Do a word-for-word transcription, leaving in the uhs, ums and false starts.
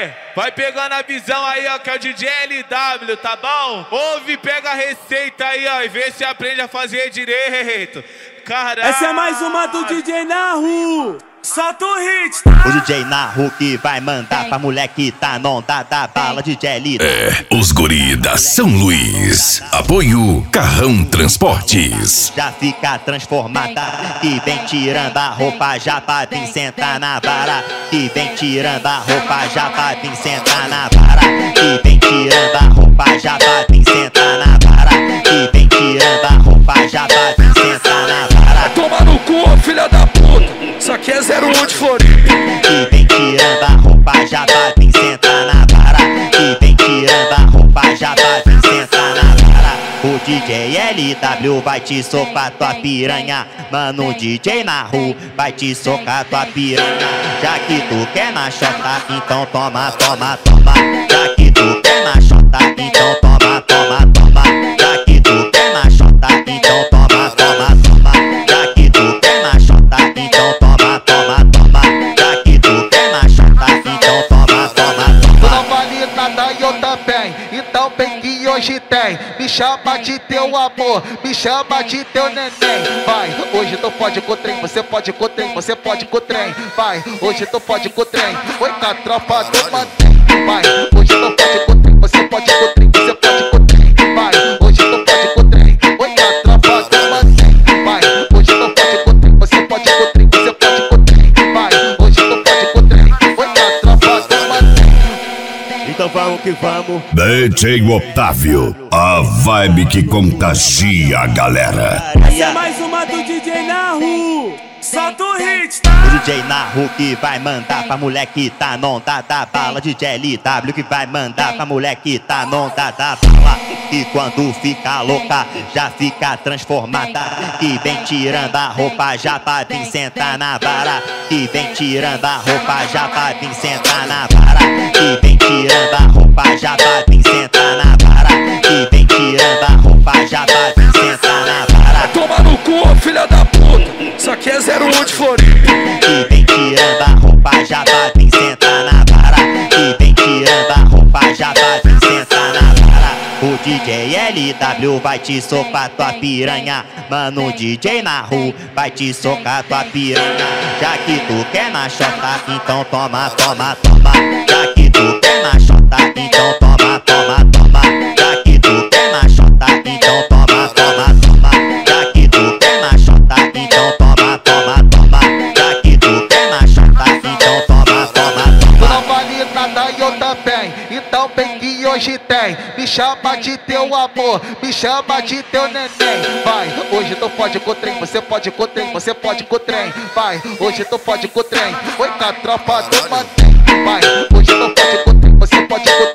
Aí, vai pegando a visão aí, ó, que é o D J L W, tá bom? Ouve, pega a receita aí, ó, e vê se aprende a fazer direito. Caralho. Essa é mais uma do D J Nahu. Solta o hit, tá? O D J Nahu que vai mandar pra mulher que tá nonda da bala D J L W. É, os guri da São Luís. Apoio Carrão Transportes. Já fica transformada, que vem tirando a roupa já pra vir sentar na vara. Que vem tirando a roupa já pra vir sentar na vara. Que vem tirando a roupa já pra vir sentar na vara. Que vem tirando a roupa já pra vir sentar na vara. Toma no cu, filha da puta. Isso aqui é zero um de Floripa. Que vem tirando a roupa já pra vir sentar na vara. Que vem tirando a roupa já pra vir sentar na vara. O D J L W vai te socar tua piranha. Mano, o D J Nahu vai te socar tua piranha. Já que tu quer na chota, então toma, toma, toma. Já que tu quer na chota, então toma, toma, toma. Já que tu quer na chota, então toma, toma, toma. Já que tu quer na chota, então toma, toma, toma. Já que tu quer na chota, então toma, toma, toma. Tu não vale nada e eu também, então bem que hoje tem. Me chama de teu amor, me chama de teu neném. Vai, hoje tu pode com o trem, você pode com o trem, você pode com o trem. Vai, hoje tu pode com o trem, oi com a tropa do mantém. Vai, hoje tu pode com o trem, você pode com o trem, você pode com o trem. Vai, hoje tu pode com o trem, oi com a tropa do mantém. Vai, hoje tu pode com o trem, você pode com o trem, você pode com o trem. Vai, hoje tu pode com o trem, oi com a tropa do mantém. Então vamos que vamos. D J Otávio, a vibe que contagia a galera. Essa é mais uma do D J Nahu. Solta o hit, tá? O D J Nahu que vai mandar pra mulher que tá nonda da bala. D J L W que vai mandar pra mulher que tá nonda da bala. E quando fica louca, já fica transformada. Que vem tirando a roupa já pra vir sentar na vara. Que vem tirando a roupa já pra vir sentar na vara. Que vem tirando a roupa já pra vir sentar na vara. Que vem tirando a roupa já pra vir sentar na vara. Toma no cu, filha da puta. Isso aqui é zero um de Floripa. Que vem tirando a roupa já pra vir sentar na vara. Que vem tirando a roupa já pra vir sentar na vara. O D J L W vai te socar tua piranha. Mano, o D J Nahu vai te socar tua piranha. Já que tu quer na chota, então toma, toma, toma. Já que tu quer na chota, então toma, toma, toma. Já que tu quer na chota, então toma, toma, toma. Já que tu quer na chota, então toma, toma, toma. Já que tu quer na chota, então toma, toma, Tu toma. não vale nada e eu também, então bem que hoje tem. Me chama de teu amor, me chama de teu neném. Vai, hoje tu pode com o trem, você pode com o trem, você pode com o trem. Vai, hoje tu pode com o trem, oi com a tropa do mantém. Vai, hoje tu pode com o trem, você pode com o trem.